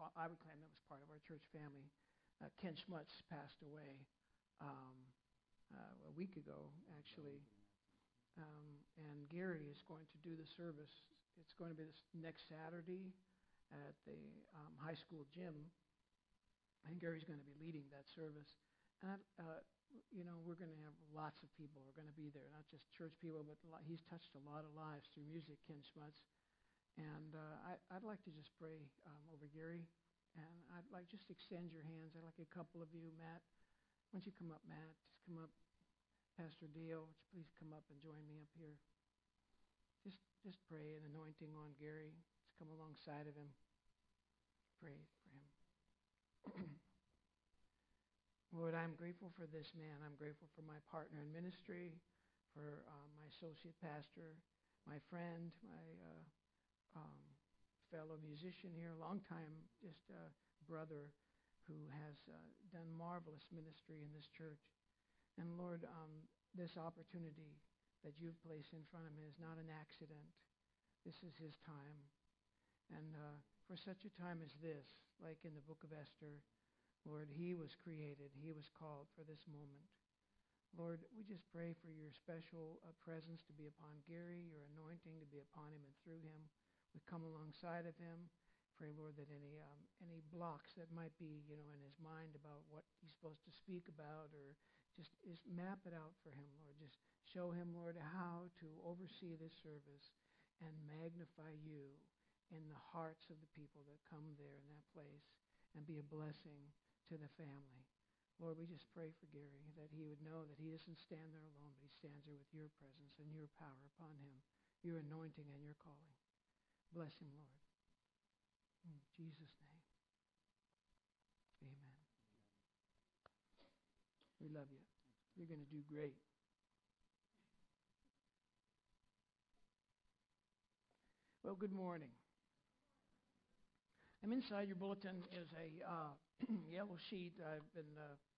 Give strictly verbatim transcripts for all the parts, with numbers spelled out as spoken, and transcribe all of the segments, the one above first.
I would claim that was part of our church family. Uh, Ken Schmutz passed away um, uh, a week ago, actually. Um, and Gary is going to do the service. It's going to be this next Saturday at the um, high school gym. And Gary's going to be leading that service. And, uh, you know, we're going to have lots of people who are going to be there, not just church people, but a lot, he's touched a lot of lives through music, Ken Schmutz. And uh, I, I'd like to just pray um, over Gary. And I'd like just extend your hands. I'd like a couple of you, Matt. Why don't you come up, Matt? Just come up. Pastor Dale, would you please come up and join me up here? Just just pray an anointing on Gary. Just come alongside of him. Pray for him. Lord, I'm grateful for this man. I'm grateful for my partner in ministry, for uh, my associate pastor, my friend, my uh, um, fellow musician here, a long time just uh, brother who has uh, done marvelous ministry in this church. And Lord, um, this opportunity that you've placed in front of him is not an accident. This is his time. And uh, for such a time as this, like in the book of Esther, Lord, he was created. He was called for this moment. Lord, we just pray for your special uh, presence to be upon Gary, your anointing to be upon him and through him. We come alongside of him. Pray, Lord, that any um, any blocks that might be, you know, in his mind about what he's supposed to speak about, or just, just map it out for him, Lord. Just show him, Lord, how to oversee this service and magnify you in the hearts of the people that come there in that place and be a blessing to the family. Lord, we just pray for Gary, that he would know that he doesn't stand there alone, but he stands there with your presence and your power upon him, your anointing and your calling. Bless him, Lord. In Jesus' name. Amen. We love you. You're going to do great. Well, good morning. I'm inside your bulletin is a uh, yellow sheet. I've been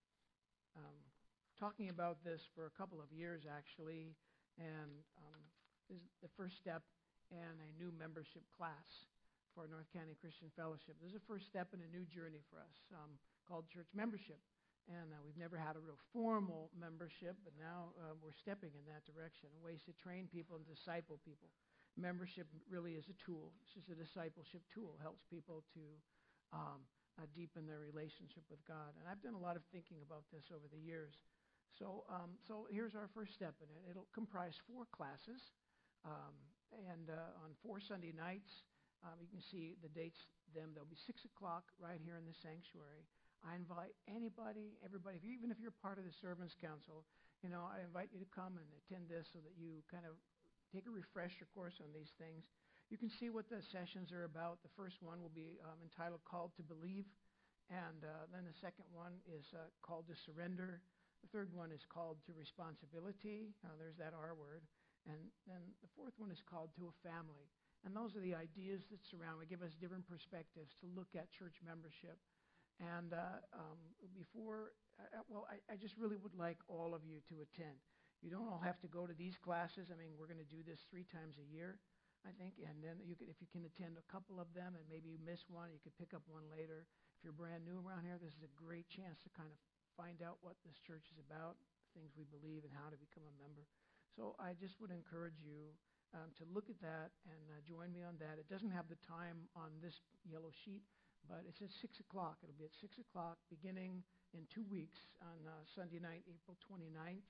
uh, um, talking about this for a couple of years, actually, and um, this is the first step in a new membership class for North County Christian Fellowship. This is the first step in a new journey for us um, called church membership. And uh, we've never had a real formal membership, but now uh, we're stepping in that direction, ways to train people and disciple people. Membership really is a tool. It's just a discipleship tool. It helps people to um, uh, deepen their relationship with God. And I've done a lot of thinking about this over the years. So, um, so here's our first step in it. It'll comprise four classes. Um, and uh, on four Sunday nights, um, you can see the dates, them. They'll be six o'clock right here in the sanctuary. I invite anybody, everybody, if you, even if you're part of the Servants Council, you know, I invite you to come and attend this so that you kind of take a refresher course on these things. You can see what the sessions are about. The first one will be um, entitled Called to Believe, and uh, then the second one is uh, called to Surrender. The third one is called to Responsibility. Uh, there's that R word. And then the fourth one is called to a Family. And those are the ideas that surround. We give us different perspectives to look at church membership. And uh, um, before, uh, well, I, I just really would like all of you to attend. You don't all have to go to these classes. I mean, we're going to do this three times a year, I think. And then you could, if you can attend a couple of them and maybe you miss one, you could pick up one later. If you're brand new around here, this is a great chance to kind of find out what this church is about, the things we believe, and how to become a member. So I just would encourage you um, to look at that and uh, join me on that. It doesn't have the time on this yellow sheet, but it's at six o'clock. It'll be at six o'clock beginning in two weeks on uh, Sunday night, April twenty-ninth.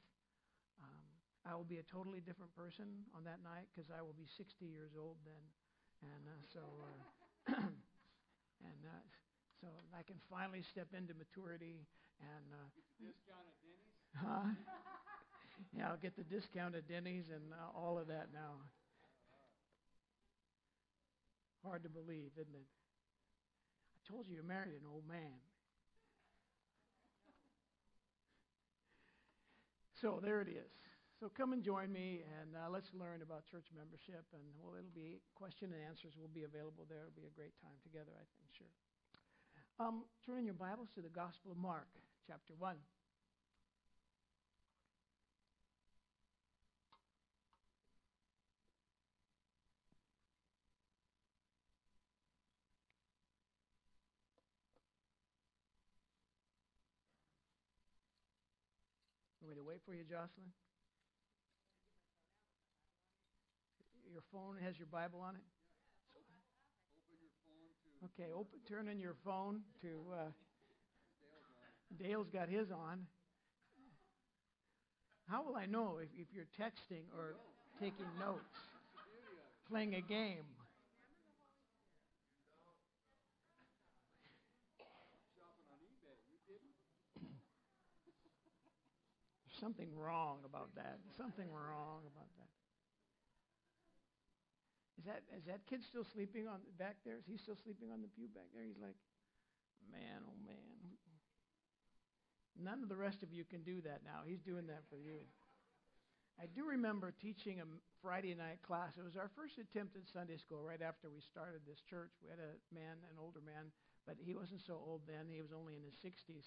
Um, I will be a totally different person on that night because I will be sixty years old then. And uh, so uh, and uh, so I can finally step into maturity and uh, get the discount at Denny's? Huh? Yeah, I'll get the discount at Denny's and uh, all of that now. Hard to believe, isn't it? I told you you married an old man. So there it is. So come and join me, and uh, let's learn about church membership. And well, it'll be question and answers will be available there. It'll be a great time together, I think, sure. Um, turn in your Bibles to the Gospel of Mark, chapter one. Want me to wait for you, Jocelyn? Your phone has your Bible on it? Okay, open, turn in your phone to, uh, Dale's got his on. How will I know if, if you're texting or taking notes, playing a game? There's something wrong about that. Something wrong about that. Is that is that kid still sleeping on back there? Is he still sleeping on the pew back there? He's like, man, oh man. None of the rest of you can do that now. He's doing that for you. I do remember teaching a Friday night class. It was our first attempt at Sunday school right after we started this church. We had a man, an older man, but he wasn't so old then. He was only in his sixties.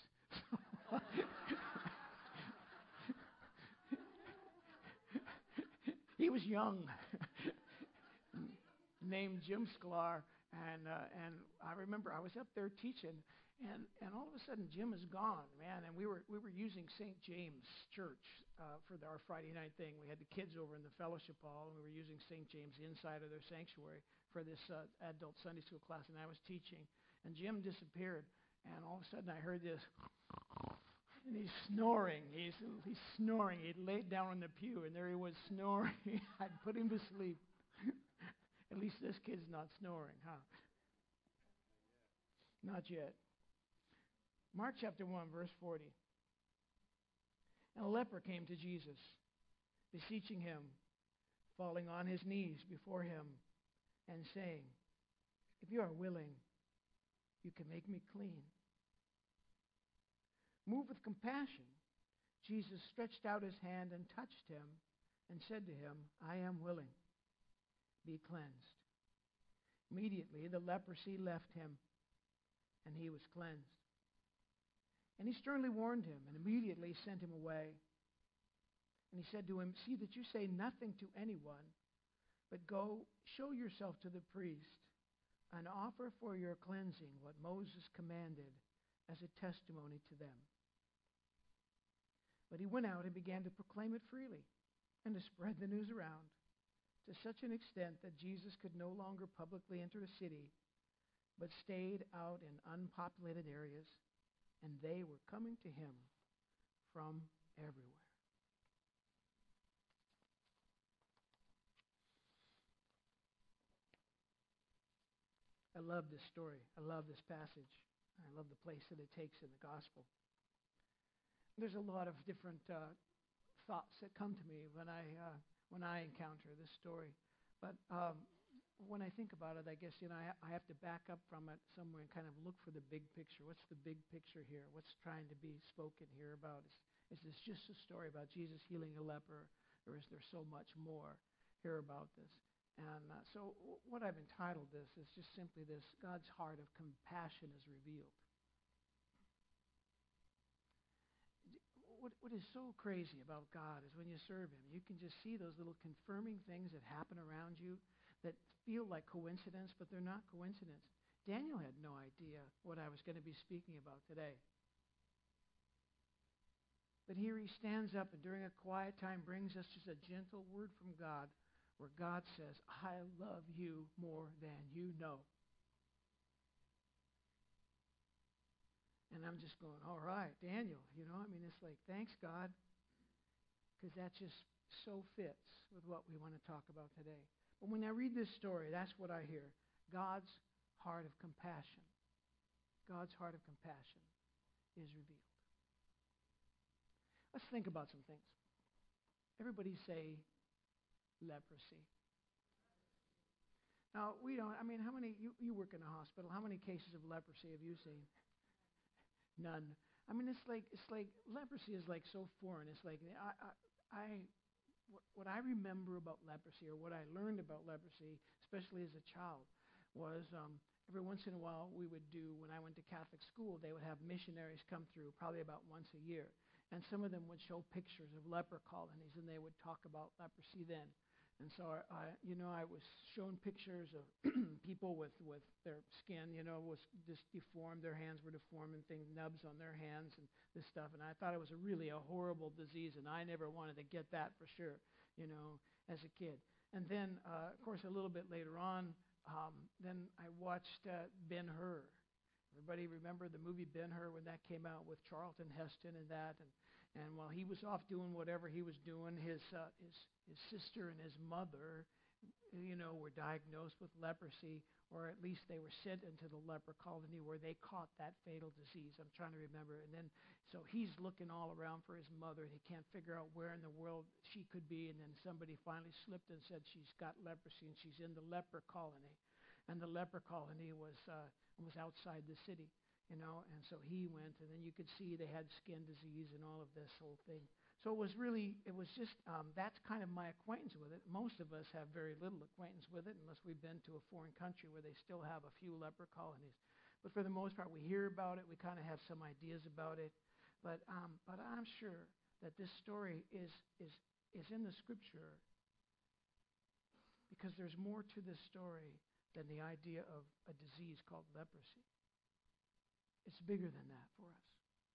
He was young, named Jim Sklar, and uh, and I remember I was up there teaching, and, and all of a sudden Jim is gone, man. And we were we were using Saint James Church uh, for the, our Friday night thing. We had the kids over in the fellowship hall, and we were using Saint James inside of their sanctuary for this uh, adult Sunday school class, and I was teaching, and Jim disappeared, and all of a sudden I heard this. And he's snoring. He's he's snoring. He'd laid down on the pew, and there he was snoring. I'd put him to sleep. At least this kid's not snoring, huh? Not yet. Mark chapter one, verse forty. And a leper came to Jesus, beseeching him, falling on his knees before him, and saying, "If you are willing, you can make me clean." Moved with compassion, Jesus stretched out his hand and touched him and said to him, "I am willing. Be cleansed." Immediately the leprosy left him, and he was cleansed. And he sternly warned him and immediately sent him away. And he said to him, "See that you say nothing to anyone, but go show yourself to the priest and offer for your cleansing what Moses commanded as a testimony to them." But he went out and began to proclaim it freely and to spread the news around, to such an extent that Jesus could no longer publicly enter a city, but stayed out in unpopulated areas, and they were coming to him from everywhere. I love this story. I love this passage. I love the place that it takes in the gospel. There's a lot of different uh, thoughts that come to me when I uh, when I encounter this story. But um, when I think about it, I guess you know I, I have to back up from it somewhere and kind of look for the big picture. What's the big picture here? What's trying to be spoken here about? Is, is this just a story about Jesus healing a leper, or is there so much more here about this? And uh, so w- what I've entitled this is just simply this: God's heart of compassion is revealed. What, what is so crazy about God is when you serve him, you can just see those little confirming things that happen around you that feel like coincidence, but they're not coincidence. Daniel had no idea what I was going to be speaking about today. But here he stands up and during a quiet time brings us just a gentle word from God where God says, "I love you more than you know." And I'm just going, all right, Daniel, you know, I mean, it's like, thanks, God, because that just so fits with what we want to talk about today. But when I read this story, that's what I hear. God's heart of compassion. God's heart of compassion is revealed. Let's think about some things. Everybody say leprosy. Now, we don't, I mean, how many, you, you work in a hospital, how many cases of leprosy have you seen? None. I mean, it's like it's like leprosy is like so foreign. It's like I, I, I what, what I remember about leprosy, or what I learned about leprosy, especially as a child, was um, every once in a while we would do. When I went to Catholic school, they would have missionaries come through, probably about once a year, and some of them would show pictures of leper colonies, and they would talk about leprosy then. And so I, I, you know, I was shown pictures of people with, with their skin, you know, was just deformed. Their hands were deformed and things, nubs on their hands and this stuff. And I thought it was a really a horrible disease, and I never wanted to get that for sure, you know, as a kid. And then, uh, of course, a little bit later on, um, then I watched uh, Ben-Hur. Everybody remember the movie Ben-Hur when that came out with Charlton Heston and that? And And while he was off doing whatever he was doing, his, uh, his, his sister and his mother, you know, were diagnosed with leprosy, or at least they were sent into the leper colony where they caught that fatal disease. I'm trying to remember. And then, so he's looking all around for his mother. He can't figure out where in the world she could be. And then somebody finally slipped and said she's got leprosy and she's in the leper colony. And the leper colony was, uh, was outside the city. You know, and so he went, and then you could see they had skin disease and all of this whole thing. So it was really, it was just, um, that's kind of my acquaintance with it. Most of us have very little acquaintance with it unless we've been to a foreign country where they still have a few leper colonies. But for the most part, we hear about it. We kind of have some ideas about it. But, um, but I'm sure that this story is, is, is in the scripture because there's more to this story than the idea of a disease called leprosy. It's bigger than that for us.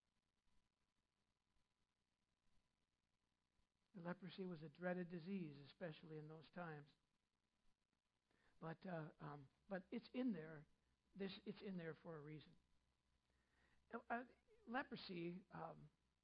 The leprosy was a dreaded disease, especially in those times. But uh, um, but it's in there. This it's in there for a reason. Uh, uh, leprosy um,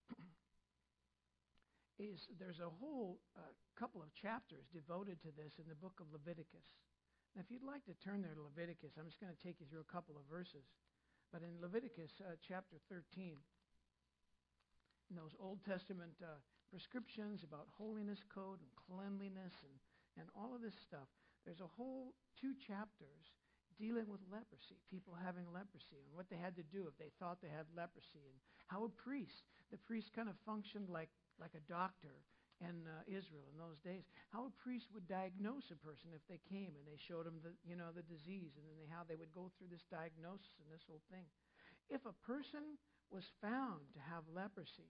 is there's a whole uh, couple of chapters devoted to this in the book of Leviticus. Now, if you'd like to turn there to Leviticus, I'm just going to take you through a couple of verses. But in Leviticus uh, chapter thirteen, in those Old Testament uh, prescriptions about holiness code and cleanliness and, and all of this stuff, there's a whole two chapters dealing with leprosy, people having leprosy, and what they had to do if they thought they had leprosy, and how a priest, the priest kind of functioned like, like a doctor in uh, Israel in those days, how a priest would diagnose a person if they came and they showed them the, you know, the disease, and then they, how they would go through this diagnosis and this whole thing. If a person was found to have leprosy,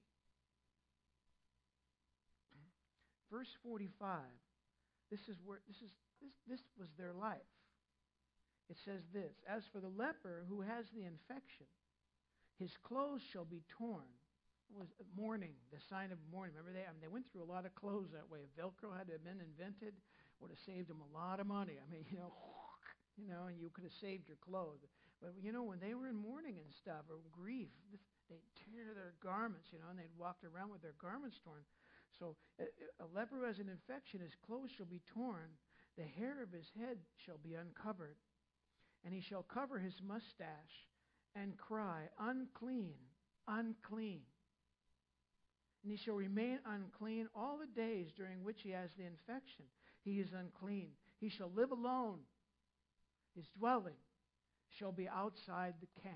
verse forty-five, this is where this is this this was their life. It says this: as for the leper who has the infection, his clothes shall be torn. Was mourning, the sign of mourning. Remember, they I mean, they went through a lot of clothes that way. If Velcro had to have been invented, would have saved them a lot of money. I mean, you know, you know, and you could have saved your clothes. But you know, when they were in mourning and stuff or grief, this, they'd tear their garments, you know, and they'd walk around with their garments torn. So a, a leper who has an infection, his clothes shall be torn, the hair of his head shall be uncovered, and he shall cover his mustache and cry, unclean, unclean. And he shall remain unclean all the days during which he has the infection. He is unclean. He shall live alone. His dwelling shall be outside the camp.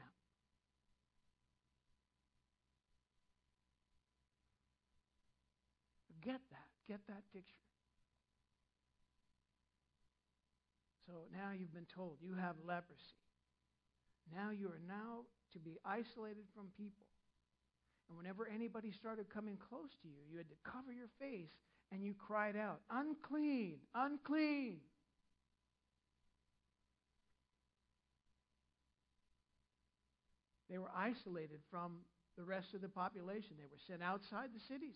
Get that. Get that picture. So now you've been told you have leprosy. Now you are now to be isolated from people. And whenever anybody started coming close to you, you had to cover your face and you cried out, unclean, unclean. They were isolated from the rest of the population. They were sent outside the cities.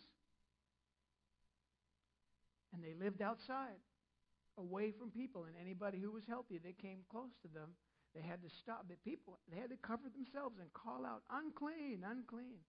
And they lived outside, away from people. And anybody who was healthy that came close to them, they had to stop. The people, they had to cover themselves and call out, unclean, unclean.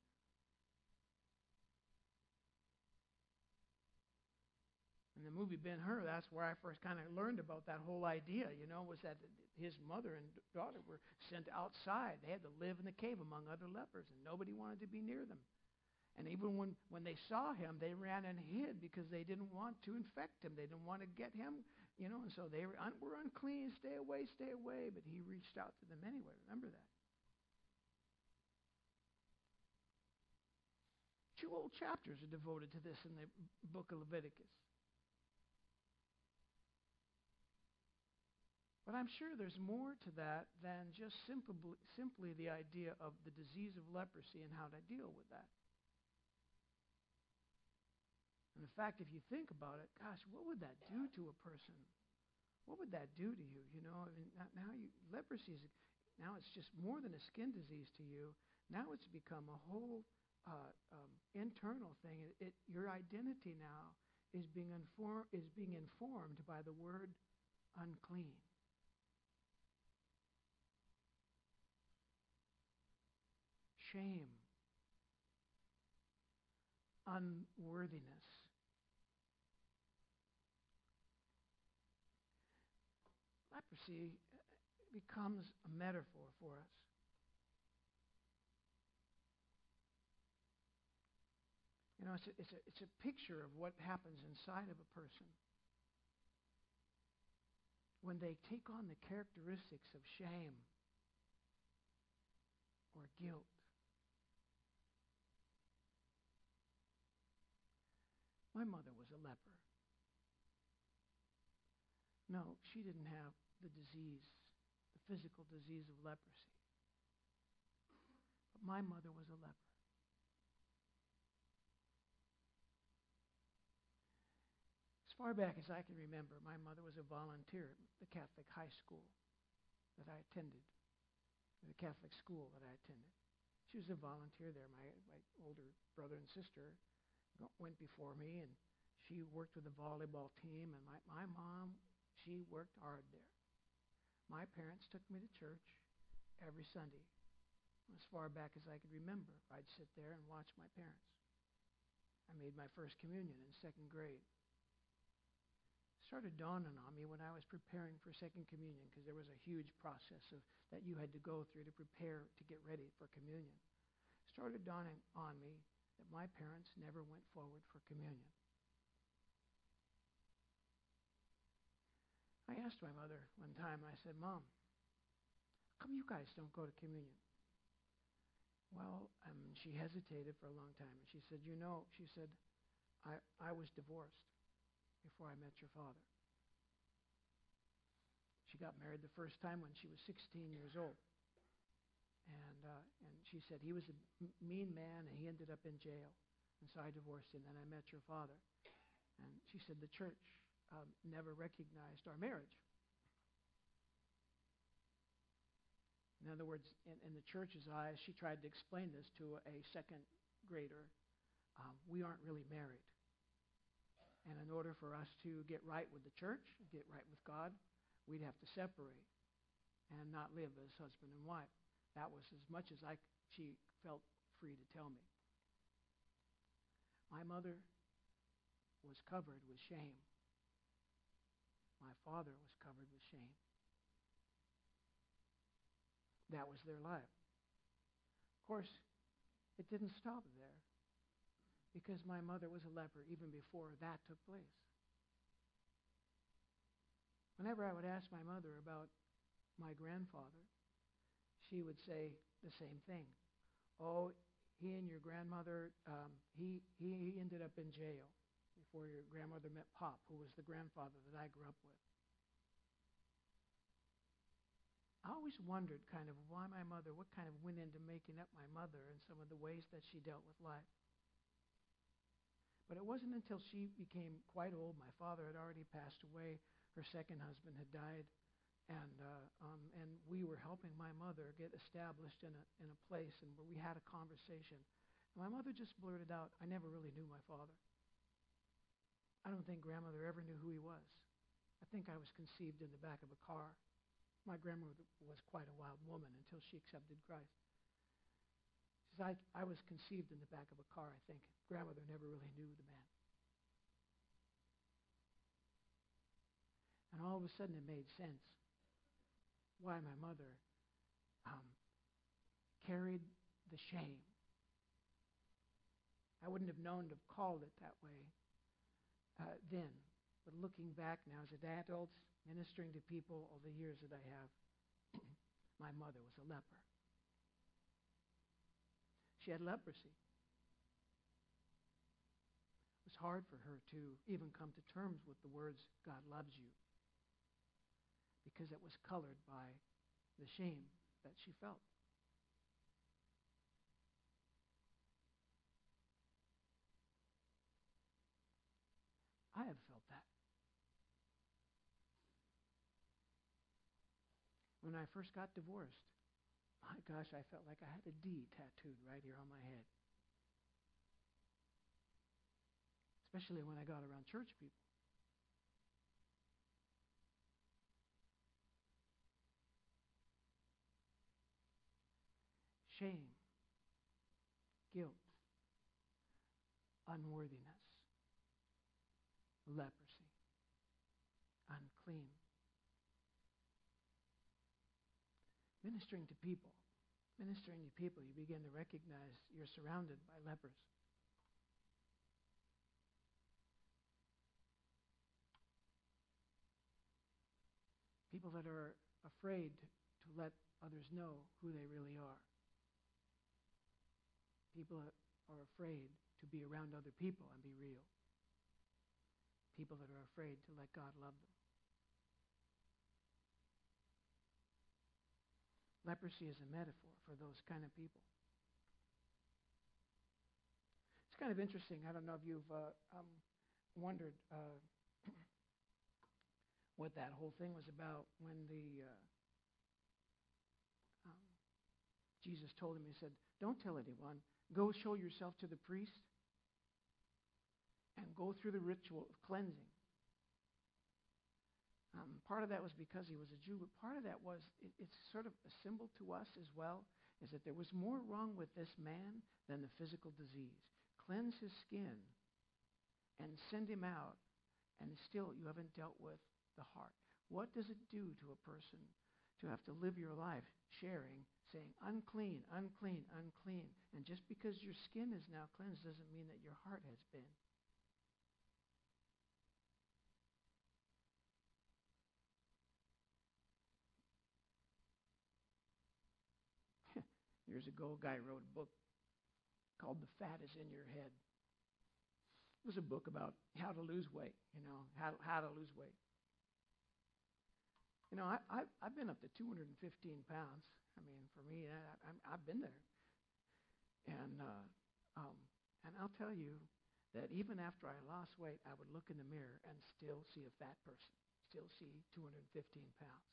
In the movie Ben-Hur, that's where I first kind of learned about that whole idea, you know, was that his mother and daughter were sent outside. They had to live in the cave among other lepers, and nobody wanted to be near them. And even when, when they saw him, they ran and hid because they didn't want to infect him. They didn't want to get him, you know, and so they were, un- were unclean, stay away, stay away. But he reached out to them anyway. Remember that. Two whole chapters are devoted to this in the book of Leviticus. But I'm sure there's more to that than just simply, simply the idea of the disease of leprosy and how to deal with that. And in fact, if you think about it, gosh, what would that do to a person? What would that do to you? You know, I mean, now you, leprosy is, now it's just more than a skin disease to you. Now it's become a whole uh, um, internal thing. It, it, your identity now is being, inform, is being informed by the word unclean. Shame. Unworthiness. Leprosy becomes a metaphor for us. You know, it's a, it's a, it's a picture of what happens inside of a person when they take on the characteristics of shame or guilt. My mother was a leper. No, she didn't have the disease, the physical disease of leprosy. But my mother was a leper. As far back as I can remember, my mother was a volunteer at the Catholic high school that I attended, the Catholic school that I attended. She was a volunteer there. My, my older brother and sister went before me, and she worked with the volleyball team, and my, my mom, she worked hard there. My parents took me to church every Sunday. As far back as I could remember, I'd sit there and watch my parents. I made my first communion in second grade. It started dawning on me when I was preparing for second communion, because there was a huge process of, that you had to go through to prepare to get ready for communion. It started dawning on me that my parents never went forward for communion. I asked my mother one time, I said, Mom, how come you guys don't go to communion? Well, um, she hesitated for a long time, and she said, you know, she said, I, I was divorced before I met your father. She got married the first time when she was sixteen years old. And, uh, and she said he was a m- mean man, and he ended up in jail. And so I divorced him, and I met your father. And she said the church um, never recognized our marriage. In other words, in, in the church's eyes, she tried to explain this to a second grader. Um, we aren't really married. And in order for us to get right with the church, get right with God, we'd have to separate and not live as husband and wife. That was as much as I, she felt free to tell me. My mother was covered with shame. My father was covered with shame. That was their life. Of course, it didn't stop there, because my mother was a leper even before that took place. Whenever I would ask my mother about my grandfather, she would say the same thing. Oh, he and your grandmother, um, he, he, he ended up in jail before your grandmother met Pop, who was the grandfather that I grew up with. I always wondered kind of why my mother, what kind of went into making up my mother and some of the ways that she dealt with life. But it wasn't until she became quite old. My father had already passed away. Her second husband had died. And uh, um, and we were helping my mother get established in a in a place, and where we had a conversation. And my mother just blurted out, I never really knew my father. I don't think grandmother ever knew who he was. I think I was conceived in the back of a car. My grandmother was quite a wild woman until she accepted Christ. She says, I, I was conceived in the back of a car, I think. Grandmother never really knew the man. And all of a sudden it made sense why my mother um, carried the shame. I wouldn't have known to have called it that way uh, then. But looking back now as an adult, ministering to people all the years that I have, my mother was a leper. She had leprosy. It was hard for her to even come to terms with the words, God loves you, because it was colored by the shame that she felt. have felt that. When I first got divorced, my gosh, I felt like I had a D tattooed right here on my head. Especially when I got around church people. Shame, guilt, unworthiness, leprosy, unclean. Ministering to people, ministering to people, you begin to recognize you're surrounded by lepers. People that are afraid to let others know who they really are. People that are afraid to be around other people and be real. People that are afraid to let God love them. Leprosy is a metaphor for those kind of people. It's kind of interesting. I don't know if you've uh, um, wondered uh, what that whole thing was about when the uh, um, Jesus told him, he said, don't tell anyone. Go show yourself to the priest and go through the ritual of cleansing. Um, part of that was because he was a Jew, but part of that was, it, it's sort of a symbol to us as well, is that there was more wrong with this man than the physical disease. Cleanse his skin and send him out, and still you haven't dealt with the heart. What does it do to a person to have to live your life sharing, saying, unclean, unclean, unclean. And just because your skin is now cleansed doesn't mean that your heart has been. Years ago, a guy wrote a book called The Fat is in Your Head. It was a book about how to lose weight, you know, how, how to lose weight. You know, I, I, I've been up to two hundred fifteen pounds. I mean, for me, I, I, I've been there. And, uh, um, and I'll tell you that even after I lost weight, I would look in the mirror and still see a fat person, still see two hundred fifteen pounds.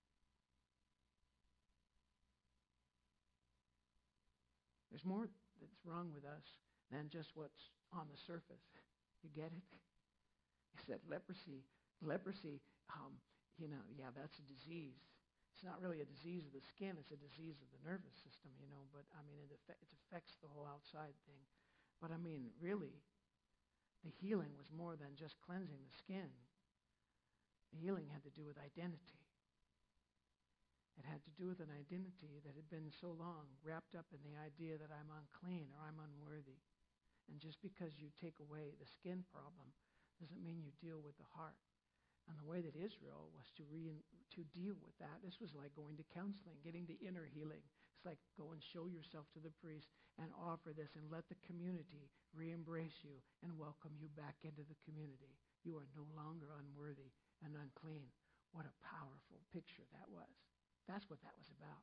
There's more that's wrong with us than just what's on the surface. You get it? It's that leprosy, leprosy, um, you know, yeah, that's a disease. It's not really a disease of the skin, it's a disease of the nervous system, you know, but I mean, it, affect, it affects the whole outside thing. But I mean, really, the healing was more than just cleansing the skin. The healing had to do with identity. It had to do with an identity that had been so long wrapped up in the idea that I'm unclean or I'm unworthy. And just because you take away the skin problem doesn't mean you deal with the heart. And the way that Israel was to re- to deal with that, this was like going to counseling, getting the inner healing. It's like go and show yourself to the priest and offer this and let the community re-embrace you and welcome you back into the community. You are no longer unworthy and unclean. What a powerful picture that was. That's what that was about.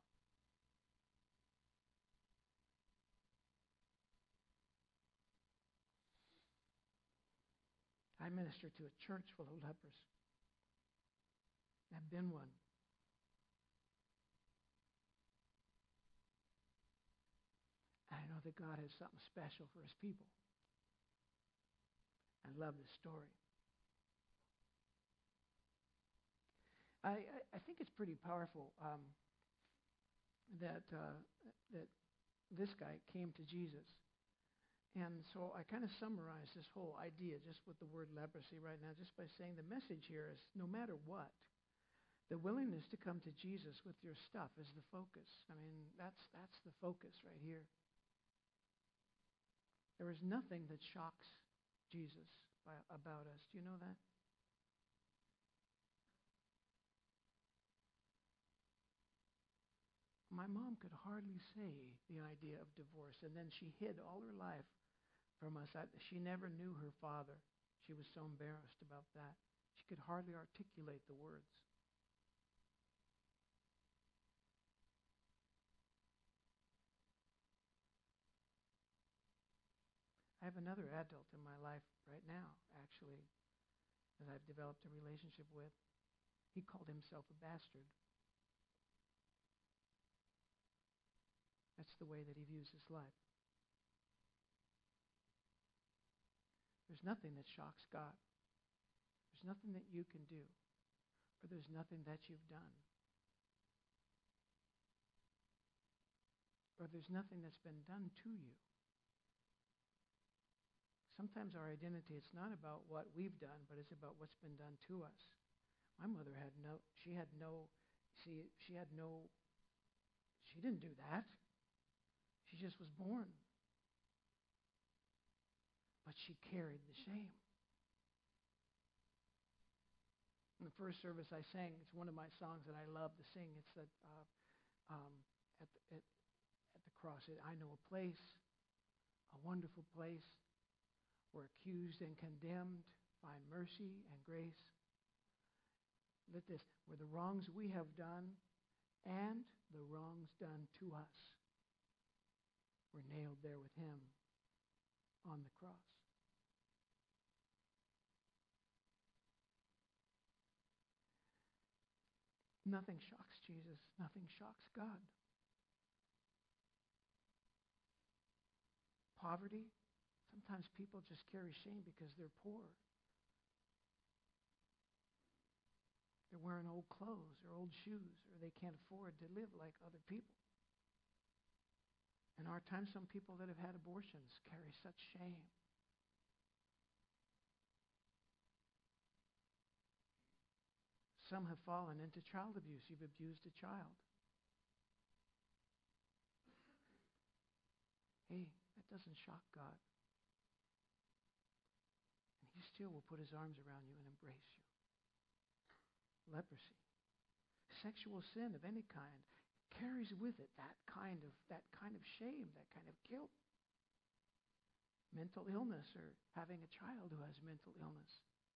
I minister to a church full of lepers. I've been one. I know that God has something special for his people. I love this story. I, I, I think it's pretty powerful um, that uh, that this guy came to Jesus. And so I kind of summarize this whole idea just with the word leprosy right now, just by saying the message here is no matter what, the willingness to come to Jesus with your stuff is the focus. I mean, that's that's the focus right here. There is nothing that shocks Jesus by, about us. Do you know that? My mom could hardly say the idea of divorce, and then she hid all her life from us. I, she never knew her father. She was so embarrassed about that. She could hardly articulate the words. I have another adult in my life right now, actually, that I've developed a relationship with, he called himself a bastard. That's the way that he views his life. There's nothing that shocks God. There's nothing that you can do, or there's nothing that you've done, or there's nothing that's been done to you. Sometimes our identity, it's not about what we've done, but it's about what's been done to us. My mother had no, she had no, see, she had no, she didn't do that. She just was born. But she carried the shame. In the first service I sang, it's one of my songs that I love to sing. It's that uh, um, at, the, at, at the cross, I know a place, a wonderful place, where accused and condemned find mercy and grace. Let this, where the wrongs we have done and the wrongs done to us were nailed there with him on the cross. Nothing shocks Jesus. Nothing shocks God. Poverty. Sometimes people just carry shame because they're poor. They're wearing old clothes or old shoes, or they can't afford to live like other people. In our time, some people that have had abortions carry such shame. Some have fallen into child abuse. You've abused a child. Hey, that doesn't shock God. And he still will put his arms around you and embrace you. Leprosy. Sexual sin of any kind carries with it that kind of that kind of shame, that kind of guilt. Mental illness, or having a child who has mental illness.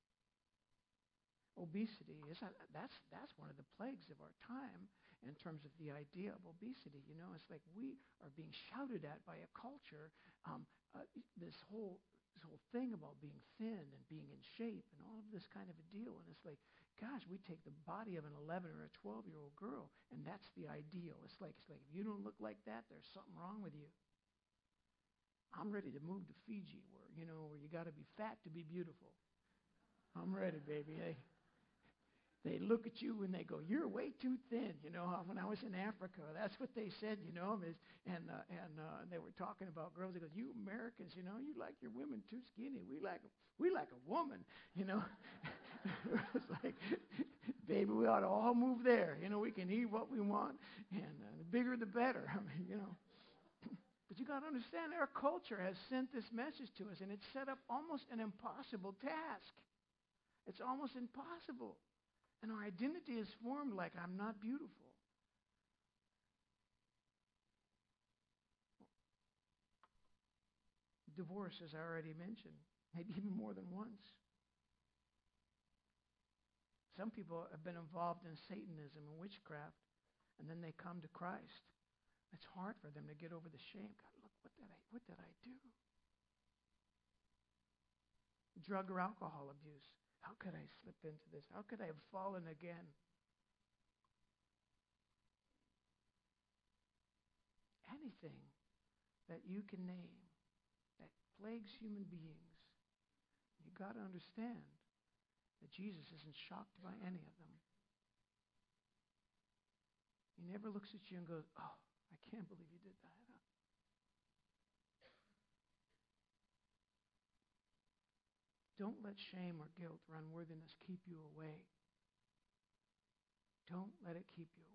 Obesity, is that, that's, that's one of the plagues of our time in terms of the idea of obesity. You know, it's like we are being shouted at by a culture, um, uh, this whole this whole thing about being thin and being in shape and all of this kind of a deal. And it's like, gosh, we take the body of an eleven or a twelve-year-old girl, and that's the ideal. It's like, it's like if you don't look like that, there's something wrong with you. I'm ready to move to Fiji, where, you know, where you got to be fat to be beautiful. I'm ready, baby. Hey. They look at you and they go, "You're way too thin." You know, when I was in Africa, that's what they said. You know, is and uh, and uh, they were talking about girls. They go, "You Americans, you know, you like your women too skinny. We like we like a woman." You know, it's like, baby, we ought to all move there. You know, we can eat what we want, and uh, the bigger the better. I mean, you know. But you got to understand, our culture has sent this message to us, and it's set up almost an impossible task. It's almost impossible. And our identity is formed like, I'm not beautiful. Divorce, as I already mentioned, maybe even more than once. Some people have been involved in Satanism and witchcraft, and then they come to Christ. It's hard for them to get over the shame. God, look, what did I, what did I do? Drug or alcohol abuse. How could I slip into this? How could I have fallen again? Anything that you can name that plagues human beings, you got to understand that Jesus isn't shocked by any of them. He never looks at you and goes, "Oh, I can't believe you did that." Don't let shame or guilt or unworthiness keep you away. Don't let it keep you away.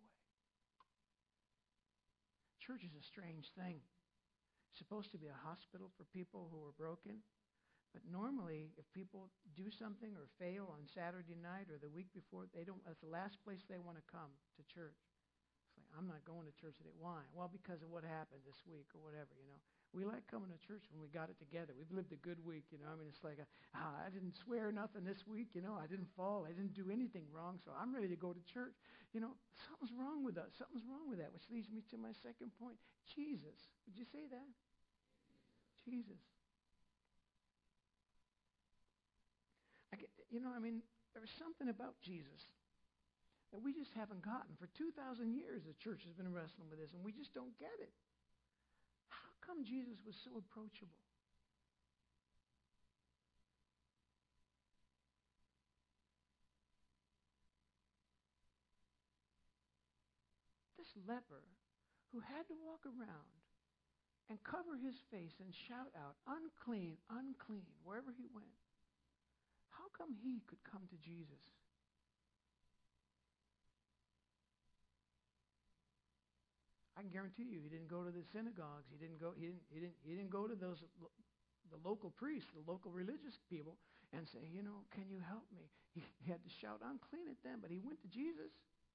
Church is a strange thing. It's supposed to be a hospital for people who are broken. But normally, if people do something or fail on Saturday night or the week before, they don't. That's the last place they want to come, to church. It's like, I'm not going to church today. Why? Well, because of what happened this week or whatever, you know. We like coming to church when we got it together. We've lived a good week, you know. I mean, it's like, ah, I didn't swear nothing this week, you know. I didn't fall. I didn't do anything wrong, so I'm ready to go to church. You know, something's wrong with us. Something's wrong with that, which leads me to my second point. Jesus. Would you say that? Jesus. I get, you know, I mean, there's something about Jesus that we just haven't gotten. For two thousand years, the church has been wrestling with this, and we just don't get it. How come Jesus was so approachable? This leper who had to walk around and cover his face and shout out, unclean, unclean, wherever he went. How come he could come to Jesus? I can guarantee you, he didn't go to the synagogues. He didn't go. He didn't. He didn't. He didn't go to those, the local priests, the local religious people, and say, you know, can you help me? He, he had to shout unclean at them, but he went to Jesus.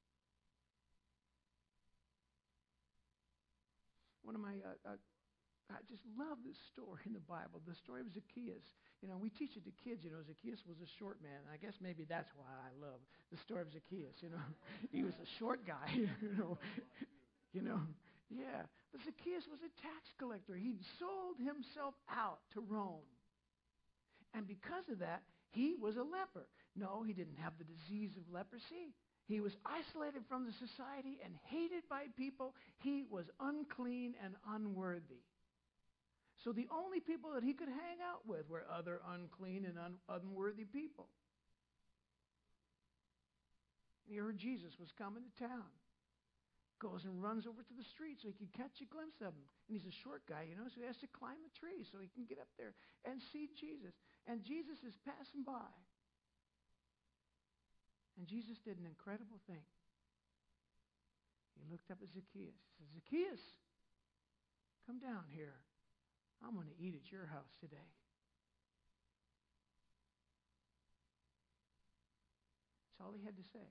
One of my, uh, uh, I just love this story in the Bible, the story of Zacchaeus. You know, we teach it to kids, you know, Zacchaeus was a short man. I guess maybe that's why I love the story of Zacchaeus, you know. He was a short guy, you know. You know, yeah. But Zacchaeus was a tax collector. He'd sold himself out to Rome. And because of that, he was a leper. No, he didn't have the disease of leprosy. He was isolated from the society and hated by people. He was unclean and unworthy. So the only people that he could hang out with were other unclean and un- unworthy people. He heard Jesus was coming to town. Goes and runs over to the street so he can catch a glimpse of him. And he's a short guy, you know, so he has to climb a tree so he can get up there and see Jesus. And Jesus is passing by. And Jesus did an incredible thing. He looked up at Zacchaeus. He said, Zacchaeus, come down here. I'm going to eat at your house today. That's all he had to say.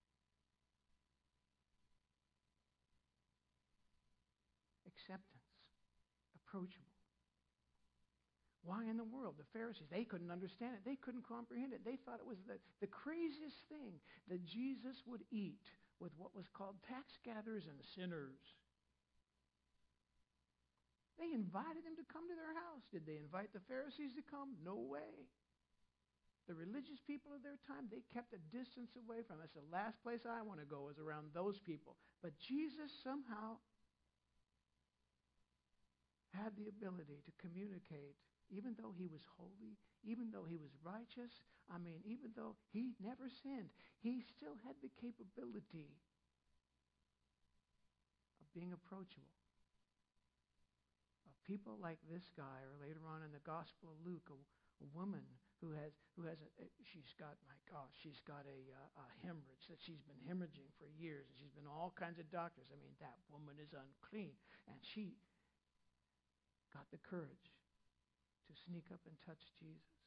Acceptance. Approachable. Why in the world? The Pharisees, they couldn't understand it. They couldn't comprehend it. They thought it was the, the craziest thing that Jesus would eat with what was called tax gatherers and sinners. They invited him to come to their house. Did they invite the Pharisees to come? No way. The religious people of their time, they kept a distance away from us. The last place I want to go is around those people. But Jesus somehow had the ability to communicate. Even though he was holy, even though he was righteous, I mean, even though he never sinned, he still had the capability of being approachable. Of people like this guy, or later on in the Gospel of Luke, a, a woman who has who has a, she's got, my gosh, she's got a, uh, a hemorrhage that she's been hemorrhaging for years, and she's been all kinds of doctors. I mean, that woman is unclean, and she got the courage to sneak up and touch Jesus.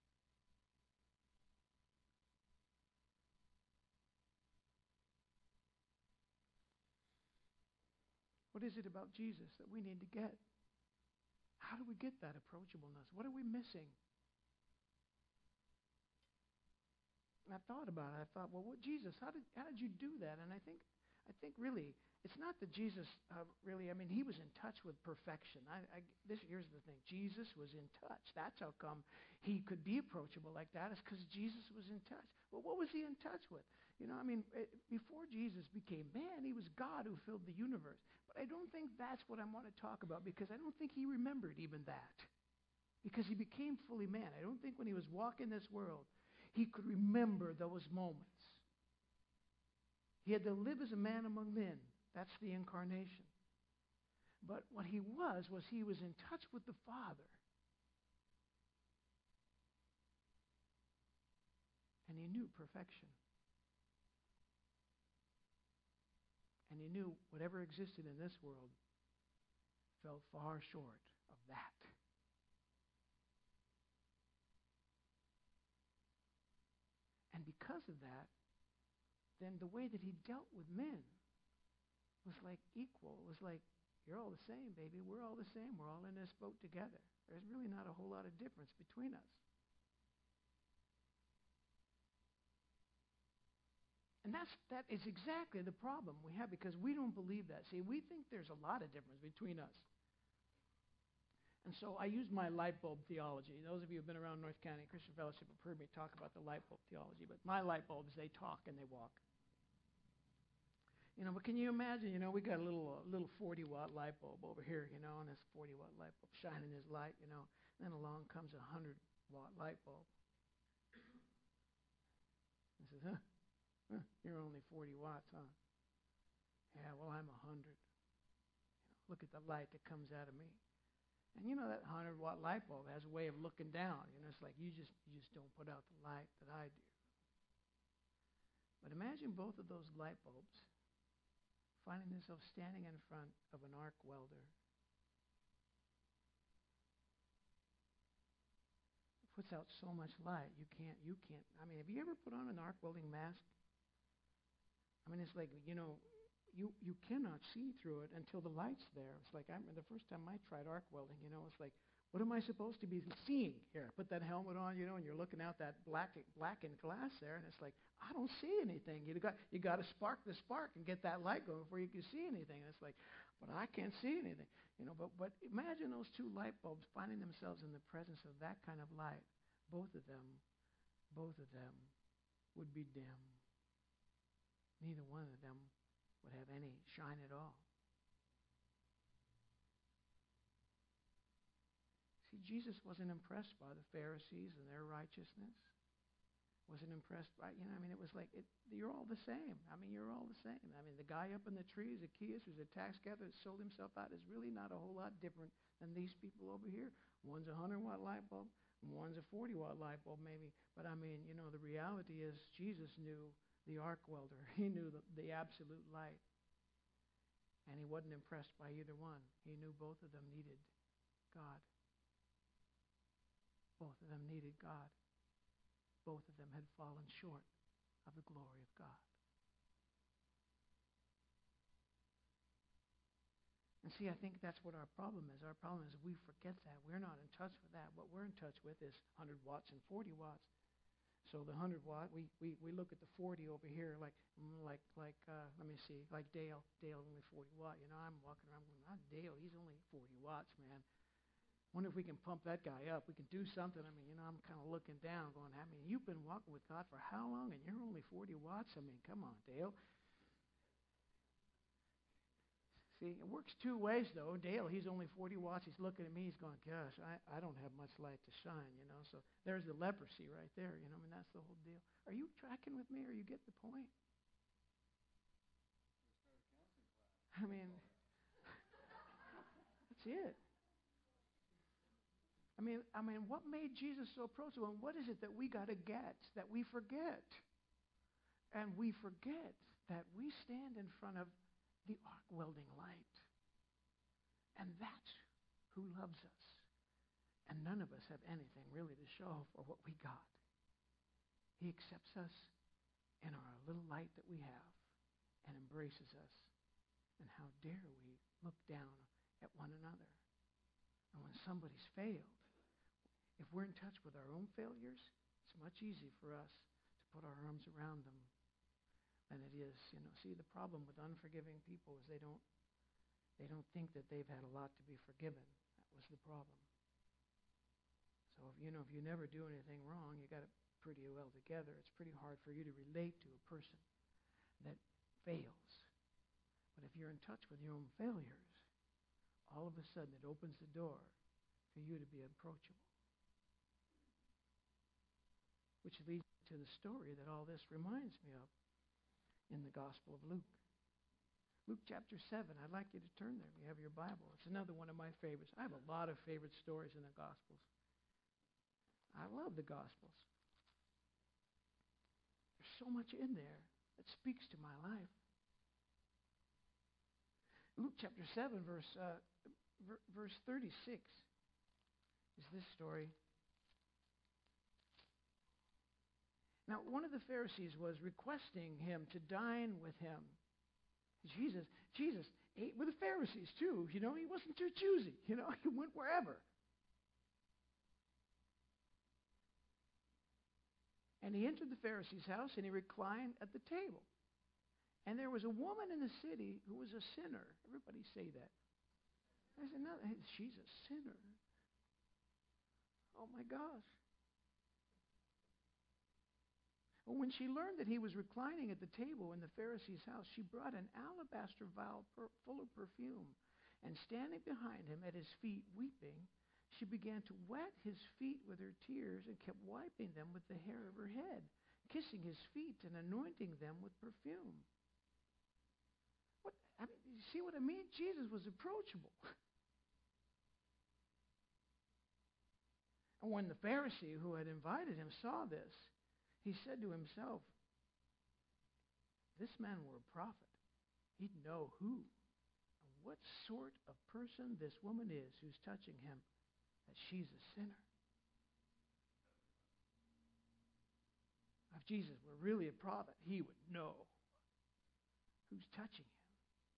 What is it about Jesus that we need to get? How do we get that approachableness? What are we missing? And I thought about it. I thought, well, what Jesus? How did how did you do that? And I think I think really it's not that Jesus uh, really. I mean, he was in touch with perfection. I, I, this here's the thing. Jesus was in touch. That's how come he could be approachable like that. Is because Jesus was in touch. Well, what was he in touch with? You know, I mean, it, before Jesus became man, he was God who filled the universe. But I don't think that's what I want to talk about, because I don't think he remembered even that. Because he became fully man. I don't think when he was walking this world, he could remember those moments. He had to live as a man among men. That's the incarnation. But what he was, was he was in touch with the Father. And he knew perfection. And he knew whatever existed in this world fell far short of that. And because of that, then the way that he dealt with men was like equal. It was like, you're all the same, baby. We're all the same. We're all in this boat together. There's really not a whole lot of difference between us. And that's, that is exactly the problem we have, because we don't believe that. See, we think there's a lot of difference between us. And so I use my light bulb theology. Those of you who have been around North County Christian Fellowship have heard me talk about the light bulb theology. But my light bulbs, they talk and they walk. You know, but can you imagine, you know, we got a little uh, little forty watt light bulb over here, you know, and this forty watt light bulb shining his light, you know. Then along comes a one hundred watt light bulb. He says, huh, huh, you're only forty watts, huh? Yeah, well, I'm one hundred. You know, look at the light that comes out of me. And you know that one hundred watt light bulb has a way of looking down. You know, it's like you just you just don't put out the light that I do. But imagine both of those light bulbs finding themselves standing in front of an arc welder. It puts out so much light. You can't you can't I mean, have you ever put on an arc welding mask? I mean, it's like, you know, You you cannot see through it until the light's there. It's like, I remember the first time I tried arc welding, you know, it's like, what am I supposed to be seeing here? Put that helmet on, you know, and you're looking out that black blackened glass there, and it's like, I don't see anything. You got you got to spark the spark and get that light going before you can see anything. And it's like, but I can't see anything, you know. But but imagine those two light bulbs finding themselves in the presence of that kind of light. Both of them, both of them, would be dim. Neither one of them would have any shine at all. See, Jesus wasn't impressed by the Pharisees and their righteousness. Wasn't impressed by, you know, I mean, it was like, it, you're all the same. I mean, you're all the same. I mean, the guy up in the tree, Zacchaeus, who's a tax gatherer that sold himself out, is really not a whole lot different than these people over here. One's a one hundred watt light bulb, and one's a forty watt light bulb maybe. But I mean, you know, the reality is Jesus knew the arc welder. He knew the, the absolute light. And he wasn't impressed by either one. He knew both of them needed God. Both of them needed God. Both of them had fallen short of the glory of God. And see, I think that's what our problem is. Our problem is we forget that. We're not in touch with that. What we're in touch with is one hundred watts and forty watts. So the one hundred watt, we, we, we look at the forty over here like, like, like uh, let me see, like Dale. Dale only forty watt. You know, I'm walking around going, not Dale, he's only forty watts, man. Wonder if we can pump that guy up. We can do something. I mean, you know, I'm kind of looking down going, I mean, you've been walking with God for how long and you're only forty watts? I mean, come on, Dale. See, it works two ways, though. Dale, he's only forty watts. He's looking at me. He's going, gosh, I, I don't have much light to shine, you know. So there's the leprosy right there, you know. I mean, that's the whole deal. Are you tracking with me or you get the point? I mean, that's it. I mean, I mean, what made Jesus so approachable? And what is it that we got to get, that we forget? And we forget that we stand in front of the arc welding light. And that's who loves us. And none of us have anything really to show for what we got. He accepts us in our little light that we have and embraces us. And how dare we look down at one another? And when somebody's failed, if we're in touch with our own failures, it's much easier for us to put our arms around them than it is, you know. See, the problem with unforgiving people is they don't they don't think that they've had a lot to be forgiven. That was the problem. So if you know if you never do anything wrong, you got it pretty well together. It's pretty hard for you to relate to a person that fails. But if you're in touch with your own failures, all of a sudden it opens the door for you to be approachable. Which leads to the story that all this reminds me of in the Gospel of Luke. Luke chapter seven. I'd like you to turn there if you have your Bible. It's another one of my favorites. I have a lot of favorite stories in the Gospels. I love the Gospels. There's so much in there that speaks to my life. Luke chapter seven, verse, uh, ver- verse thirty-six is this story. Now, one of the Pharisees was requesting him to dine with him. Jesus, Jesus ate with the Pharisees too. You know, he wasn't too choosy. You know, he went wherever. And he entered the Pharisee's house and he reclined at the table. And there was a woman in the city who was a sinner. Everybody say that. There's another. She's a sinner. Oh my gosh. Well, when she learned that he was reclining at the table in the Pharisee's house, she brought an alabaster vial per- full of perfume, and standing behind him at his feet weeping, she began to wet his feet with her tears and kept wiping them with the hair of her head, kissing his feet and anointing them with perfume. What, I mean, you see what I mean? Jesus was approachable. And when the Pharisee who had invited him saw this, he said to himself, "This man were a prophet. He'd know who and what sort of person this woman is who's touching him, that she's a sinner." If Jesus were really a prophet, he would know who's touching him.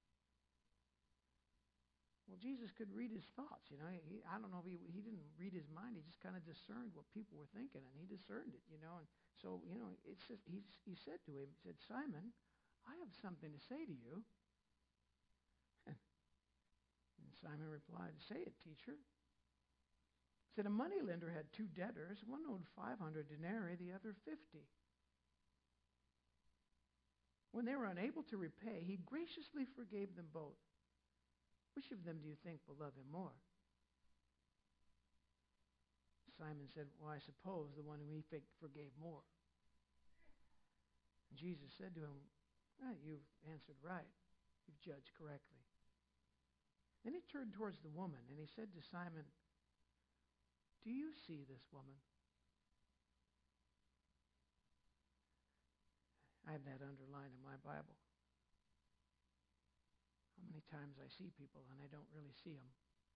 Well, Jesus could read his thoughts. You know, he, I don't know if he, he didn't read his mind. He just kind of discerned what people were thinking, and he discerned it, you know. And so, you know, it says, he, he said to him, he said, "Simon, I have something to say to you." And Simon replied, "Say it, teacher." He said, "A moneylender had two debtors. One owed five hundred denarii, the other fifty. When they were unable to repay, he graciously forgave them both. Which of them do you think will love him more?" Simon said, "Well, I suppose the one whom he forgave more." And Jesus said to him, "Ah, you've answered right. You've judged correctly." Then he turned towards the woman, and he said to Simon, "Do you see this woman?" I have that underlined in my Bible. How many times I see people and I don't really see them.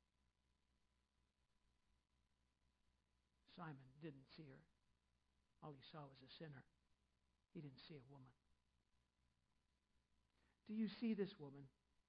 Simon didn't see her. All he saw was a sinner. He didn't see a woman. "Do you see this woman?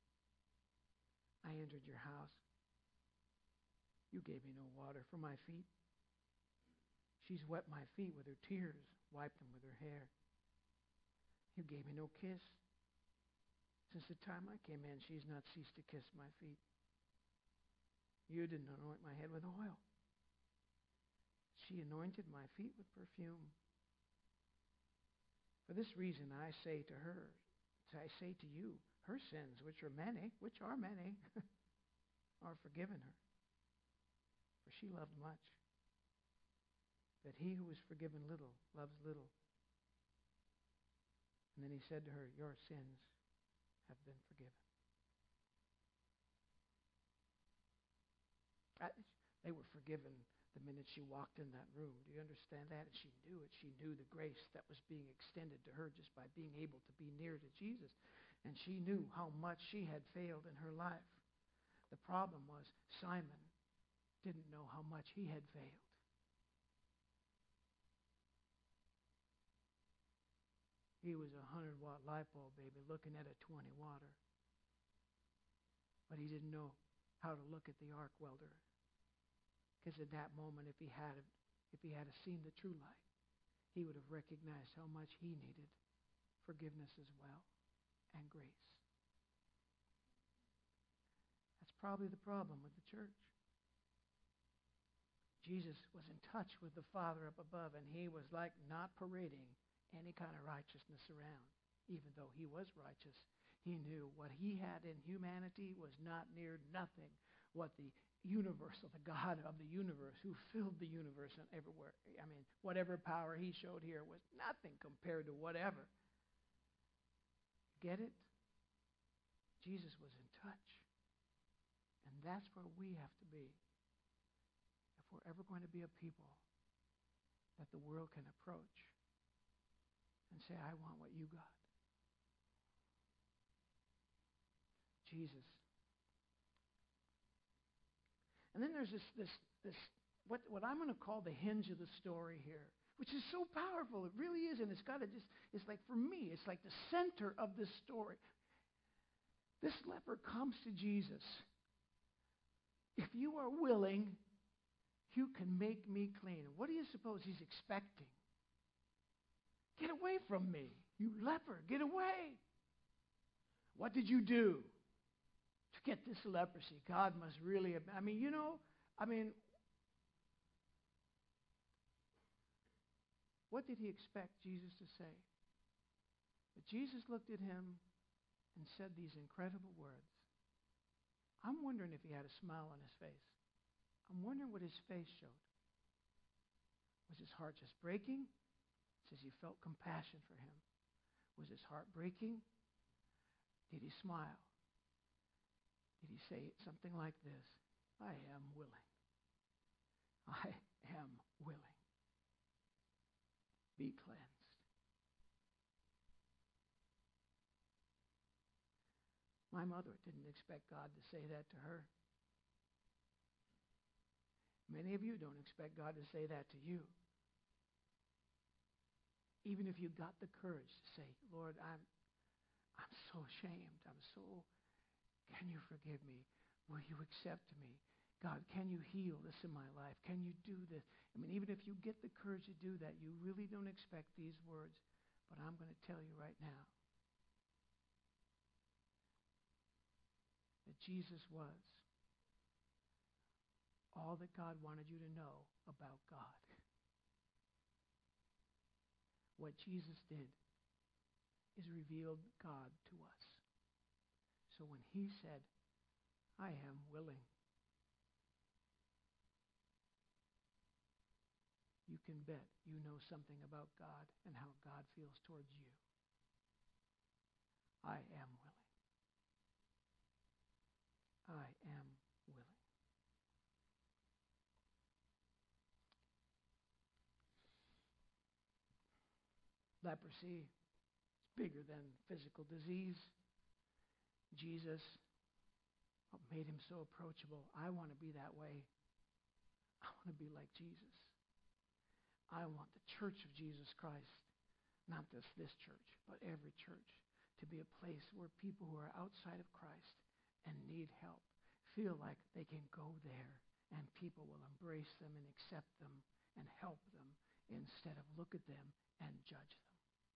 I entered your house. You gave me no water for my feet. She's wet my feet with her tears, wiped them with her hair. You gave me no kiss. Since the time I came in, she's not ceased to kiss my feet. You didn't anoint my head with oil. She anointed my feet with perfume. For this reason I say to her, I say to you, her sins, which are many, which are many, are forgiven her. For she loved much. But he who is forgiven little loves little." And then he said to her, "Your sins have been forgiven." I, they were forgiven the minute she walked in that room. Do you understand that? And she knew it. She knew the grace that was being extended to her just by being able to be near to Jesus. And she knew how much she had failed in her life. The problem was Simon didn't know how much he had failed. He was a hundred watt light bulb, baby, looking at a twenty watter. But he didn't know how to look at the arc welder. Because at that moment, if he had if he had seen the true light, he would have recognized how much he needed forgiveness as well and grace. That's probably the problem with the church. Jesus was in touch with the Father up above, and he was like not parading any kind of righteousness around. Even though he was righteous, he knew what he had in humanity was not near nothing what the universal, the God of the universe, who filled the universe and everywhere. I mean, whatever power he showed here was nothing compared to whatever. Get it? Jesus was in touch. And that's where we have to be. If we're ever going to be a people that the world can approach and say, "I want what you got." Jesus. And then there's this, this, this what, what I'm going to call the hinge of the story here, which is so powerful. It really is. And it's got to just, it's like, for me, it's like the center of this story. This leper comes to Jesus. "If you are willing, you can make me clean." What do you suppose he's expecting? "Get away from me, you leper, get away." What did you do to get this leprosy? God must really have, I mean, you know, I mean, What did he expect Jesus to say? But Jesus looked at him and said these incredible words. I'm wondering if he had a smile on his face. I'm wondering what his face showed. Was his heart just breaking? It says he felt compassion for him. Was his heart breaking? Did he smile? Did he say something like this? I am willing. I am willing. Be cleansed. My mother didn't expect God to say that to her. Many of you don't expect God to say that to you. Even if you got the courage to say, Lord, I'm, I'm so ashamed. I'm so, can you forgive me? Will you accept me? God, can you heal this in my life? Can you do this? I mean, even if you get the courage to do that, you really don't expect these words. But I'm going to tell you right now that Jesus was all that God wanted you to know about God. What Jesus did is revealed God to us. So when he said, I am willing, you can bet you know something about God and how God feels towards you. I am willing. I am willing. Leprosy is bigger than physical disease. Jesus, what made him so approachable? I want to be that way. I want to be like Jesus. I want the church of Jesus Christ, not just this church, but every church, to be a place where people who are outside of Christ and need help feel like they can go there and people will embrace them and accept them and help them instead of look at them and judge them.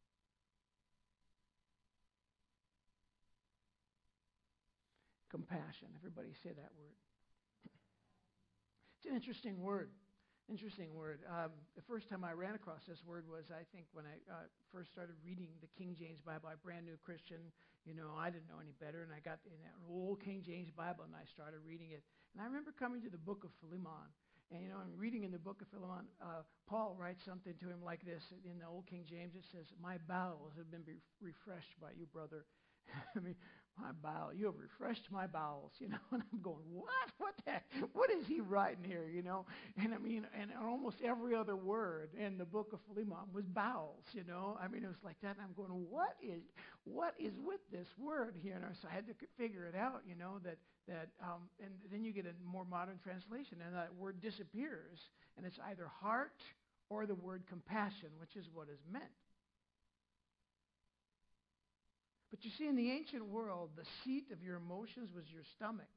Compassion. Everybody say that word. It's an interesting word. Interesting word. Um, the first time I ran across this word was, I think, when I uh, first started reading the King James Bible. I'm a brand new Christian. You know, I didn't know any better, and I got in that old King James Bible, and I started reading it. And I remember coming to the book of Philemon. And, you know, I'm reading in the book of Philemon, uh, Paul writes something to him like this. In the old King James, it says, my bowels have been be- refreshed by you, brother. I mean, my bowel, you have refreshed my bowels, you know, and I'm going, what? What the heck? What is he writing here, you know? And I mean, and almost every other word in the book of Philemon was bowels, you know? I mean, it was like that, and I'm going, what is, what is with this word here? And so I had to figure it out, you know, that, that, um, and then you get a more modern translation, and that word disappears, and it's either heart or the word compassion, which is what is meant. But you see, in the ancient world, the seat of your emotions was your stomach.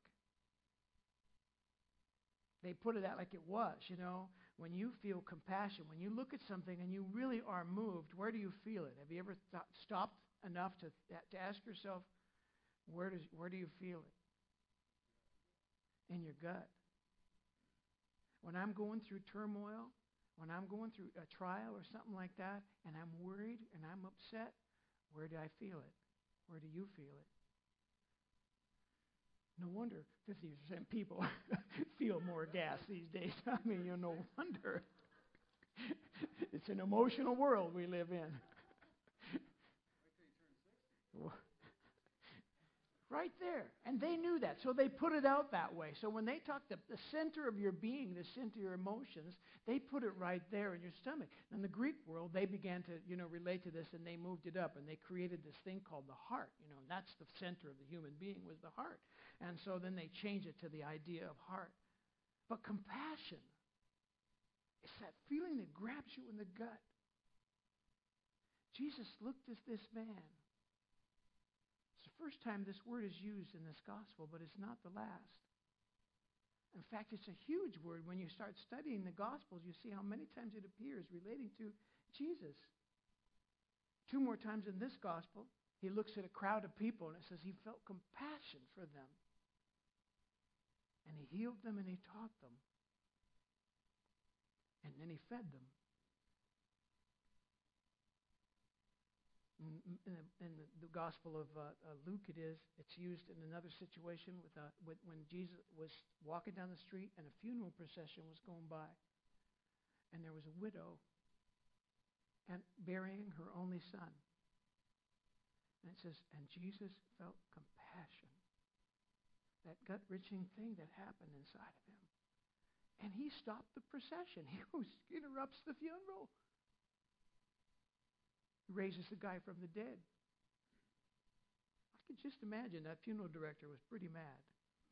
They put it out like it was, you know. When you feel compassion, when you look at something and you really are moved, where do you feel it? Have you ever th- stopped enough to, to ask yourself, where, does, where do you feel it? In your gut. When I'm going through turmoil, when I'm going through a trial or something like that, and I'm worried and I'm upset, where do I feel it? Where do you feel it? No wonder fifty percent people feel more gas these days. I mean, you know, no wonder. It's an emotional world we live in. Right there. And they knew that. So they put it out that way. So when they talked the, the center of your being, the center of your emotions, they put it right there in your stomach. In the Greek world, they began to, you know, relate to this, and they moved it up, and they created this thing called the heart. You know, and that's the center of the human being, was the heart. And so then they changed it to the idea of heart. But compassion, it's that feeling that grabs you in the gut. Jesus looked at this man. It's the first time this word is used in this gospel, but it's not the last. In fact, it's a huge word. When you start studying the Gospels, you see how many times it appears relating to Jesus. Two more times in this gospel, he looks at a crowd of people, and it says he felt compassion for them. And he healed them, and he taught them. And then he fed them. in, the, in the, the Gospel of uh, uh, Luke, it is. It's used in another situation with, uh, with when Jesus was walking down the street and a funeral procession was going by, and there was a widow and burying her only son. And it says, and Jesus felt compassion, that gut-wrenching thing that happened inside of him. And he stopped the procession. He was, interrupts the funeral. He raises the guy from the dead. I can just imagine that funeral director was pretty mad.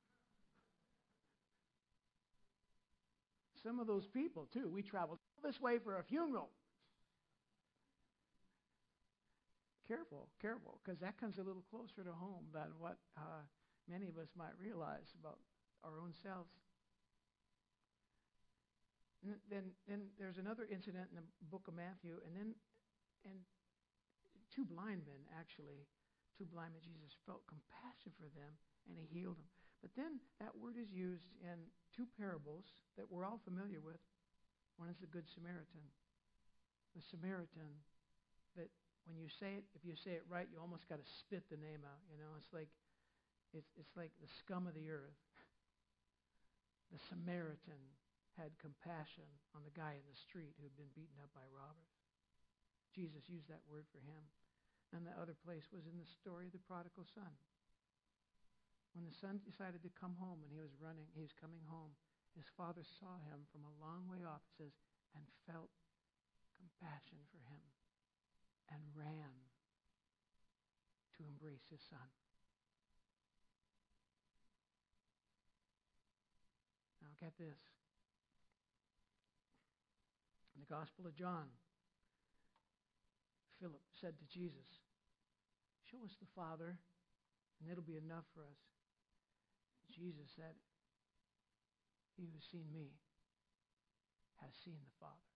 Some of those people, too, we traveled all this way for a funeral. Careful, careful, because that comes a little closer to home than what uh, many of us might realize about our own selves. And then, then there's another incident in the book of Matthew, and then, and two blind men, actually, two blind men, Jesus felt compassion for them, and he healed them. But then that word is used in two parables that we're all familiar with. One is the Good Samaritan. The Samaritan that when you say it, if you say it right, you almost got to spit the name out. You know, it's like it's it's like the scum of the earth. The Samaritan had compassion on the guy in the street who had been beaten up by robbers. Jesus used that word for him. And the other place was in the story of the prodigal son. When the son decided to come home and he was running, he was coming home, his father saw him from a long way off, it says, and felt compassion for him and ran to embrace his son. Now get this. In the Gospel of John, Philip said to Jesus, show us the Father, and it'll be enough for us. Jesus said, he who's seen me has seen the Father.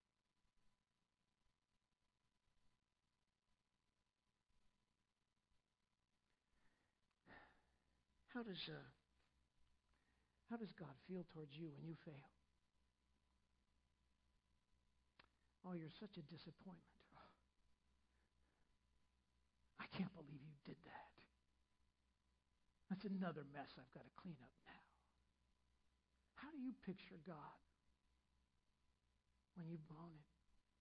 How does, uh, how does God feel towards you when you fail? Oh, you're such a disappointment. Oh, I can't believe you did that. That's another mess I've got to clean up now. How do you picture God when you've blown it?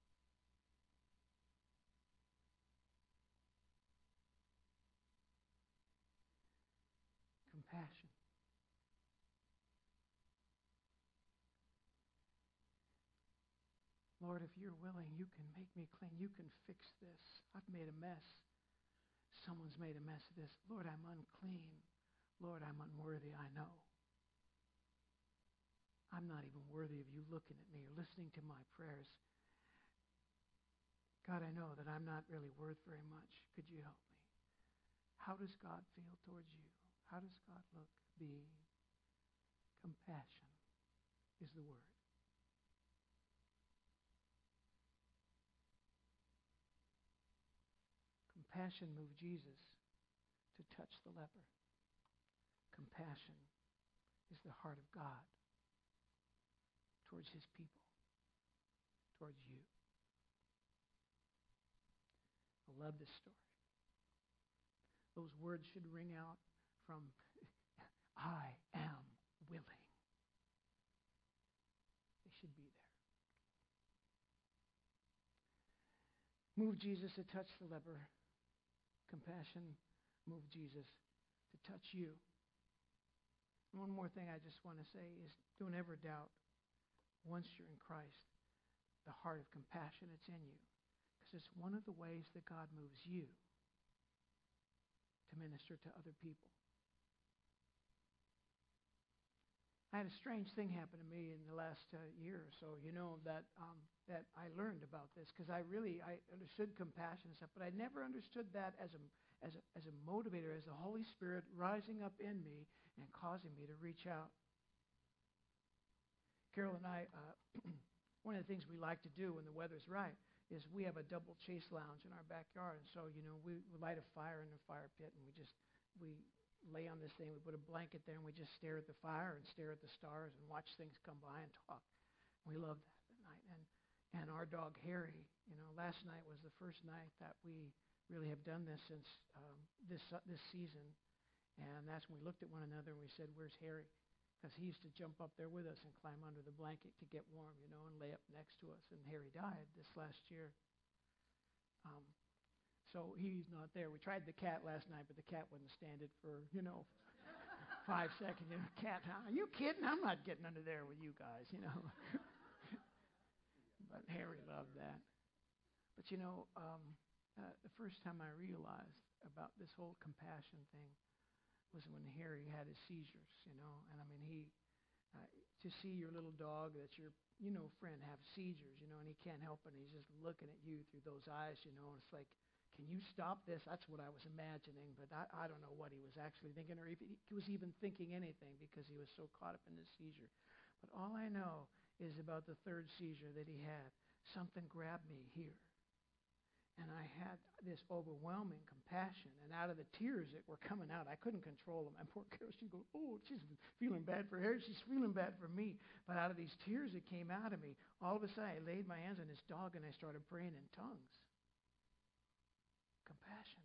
Compassion. Lord, if you're willing, you can make me clean. You can fix this. I've made a mess. Someone's made a mess of this. Lord, I'm unclean. Lord, I'm unworthy, I know. I'm not even worthy of you looking at me or listening to my prayers. God, I know that I'm not really worth very much. Could you help me? How does God feel towards you? How does God look? Be compassion is the word. Compassion moved Jesus to touch the leper. Compassion is the heart of God towards his people, towards you. I love this story. Those words should ring out from I am willing. They should be there. Move Jesus to touch the leper. Compassion moved Jesus to touch you. And one more thing I just want to say is don't ever doubt, once you're in Christ, the heart of compassion that's in you. Because it's one of the ways that God moves you to minister to other people. I had a strange thing happen to me in the last uh, year or so, you know, that um, that I learned about this, because I really, I understood compassion and stuff, but I never understood that as a, as a, as a motivator, as the Holy Spirit rising up in me and causing me to reach out. Carol and I, uh, one of the things we like to do when the weather's right is we have a double chase lounge in our backyard, and so, you know, we, we light a fire in the fire pit, and we just, we lay on this thing, we put a blanket there, and we just stare at the fire and stare at the stars and watch things come by and talk. We love that at night. And and our dog Harry, you know, last night was the first night that we really have done this since um, this uh, this season. And that's when we looked at one another and we said, "Where's Harry?" Because he used to jump up there with us and climb under the blanket to get warm, you know, and lay up next to us. And Harry died this last year. Um, so he's not there. We tried the cat last night, but the cat wouldn't stand it for, you know, five seconds. You know, cat, huh? Are you kidding? I'm not getting under there with you guys, you know. But Harry loved that. But, you know, um, uh, the first time I realized about this whole compassion thing was when Harry had his seizures, you know. And, I mean, he, uh, to see your little dog that's your, you know, friend have seizures, you know, and he can't help it, and he's just looking at you through those eyes, you know, and it's like, can you stop this? That's what I was imagining, but I, I don't know what he was actually thinking, or if he was even thinking anything because he was so caught up in his seizure. But all I know is about the third seizure that he had. Something grabbed me here. And I had this overwhelming compassion. And out of the tears that were coming out, I couldn't control them. And poor Carol, she'd go, oh, she's feeling bad for Harry. She's feeling bad for me. But out of these tears that came out of me, all of a sudden I laid my hands on this dog and I started praying in tongues. Compassion.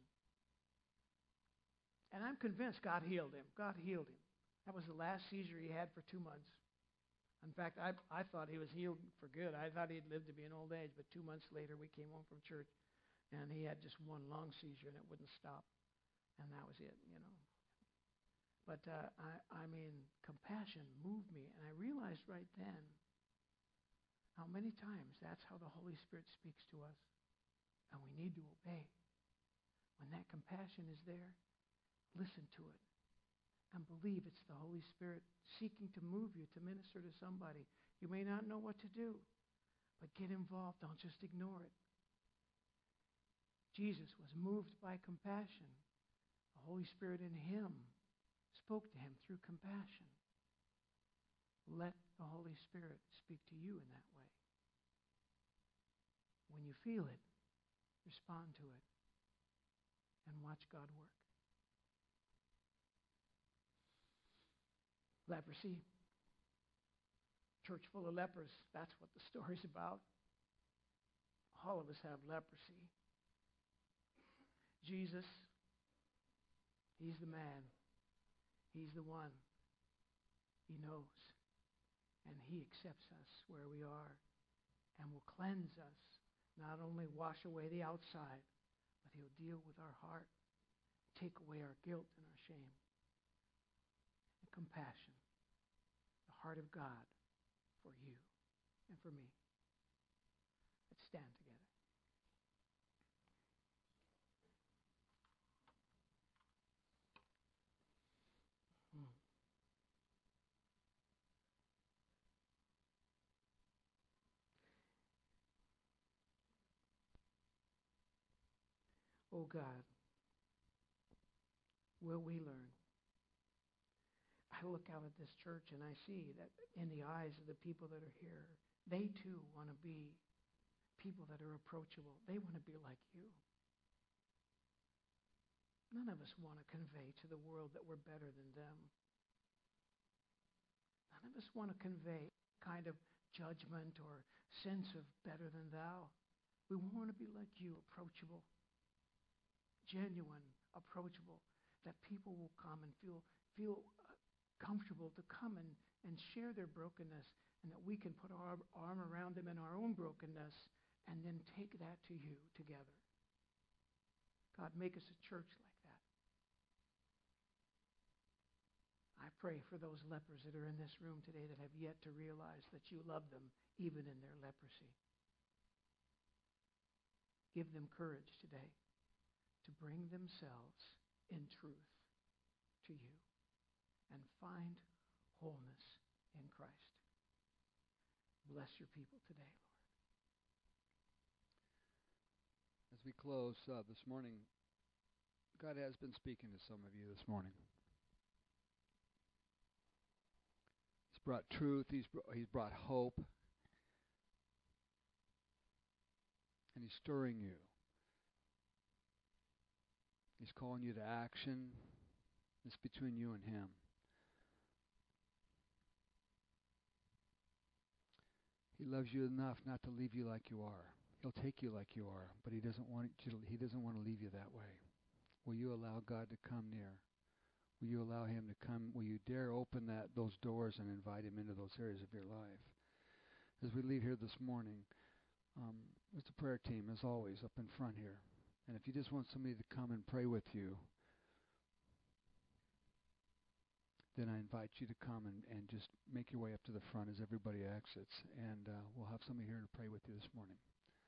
And I'm convinced God healed him. God healed him. That was the last seizure he had for two months. In fact, I, I thought he was healed for good. I thought he'd lived to be an old age. But two months later, we came home from church. And he had just one long seizure, and it wouldn't stop. And that was it, you know. But, uh, I, I mean, compassion moved me. And I realized right then how many times that's how the Holy Spirit speaks to us. And we need to obey. When that compassion is there, listen to it. And believe it's the Holy Spirit seeking to move you to minister to somebody. You may not know what to do, but get involved. Don't just ignore it. Jesus was moved by compassion. The Holy Spirit in him spoke to him through compassion. Let the Holy Spirit speak to you in that way. When you feel it, respond to it and watch God work. Leprosy. Church full of lepers. That's what the story's about. All of us have leprosy. Jesus, he's the man. He's the one. He knows. And he accepts us where we are and will cleanse us. Not only wash away the outside, but he'll deal with our heart, take away our guilt and our shame. And compassion, the heart of God for you and for me. Let's stand together. Oh God, will we learn? I look out at this church and I see that in the eyes of the people that are here, they too want to be people that are approachable. They want to be like you. None of us want to convey to the world that we're better than them. None of us want to convey kind of judgment or sense of better than thou. We want to be like you, approachable, genuine, approachable, that people will come and feel feel uh, comfortable to come and, and share their brokenness, and that we can put our arm around them in our own brokenness and then take that to you together. God, make us a church like that. I pray for those lepers that are in this room today that have yet to realize that you love them even in their leprosy. Give them courage today to bring themselves in truth to you and find wholeness in Christ. Bless your people today, Lord. As we close uh, this morning, God has been speaking to some of you this morning. He's brought truth. He's, br- he's brought hope. And he's stirring you. He's calling you to action. It's between you and him. He loves you enough not to leave you like you are. He'll take you like you are, but he doesn't want you to, he doesn't want to leave you that way. Will you allow God to come near? Will you allow him to come? Will you dare open that those doors and invite him into those areas of your life? As we leave here this morning, um, there's a prayer team, as always, up in front here. And if you just want somebody to come and pray with you, then I invite you to come and, and just make your way up to the front as everybody exits. And uh, we'll have somebody here to pray with you this morning.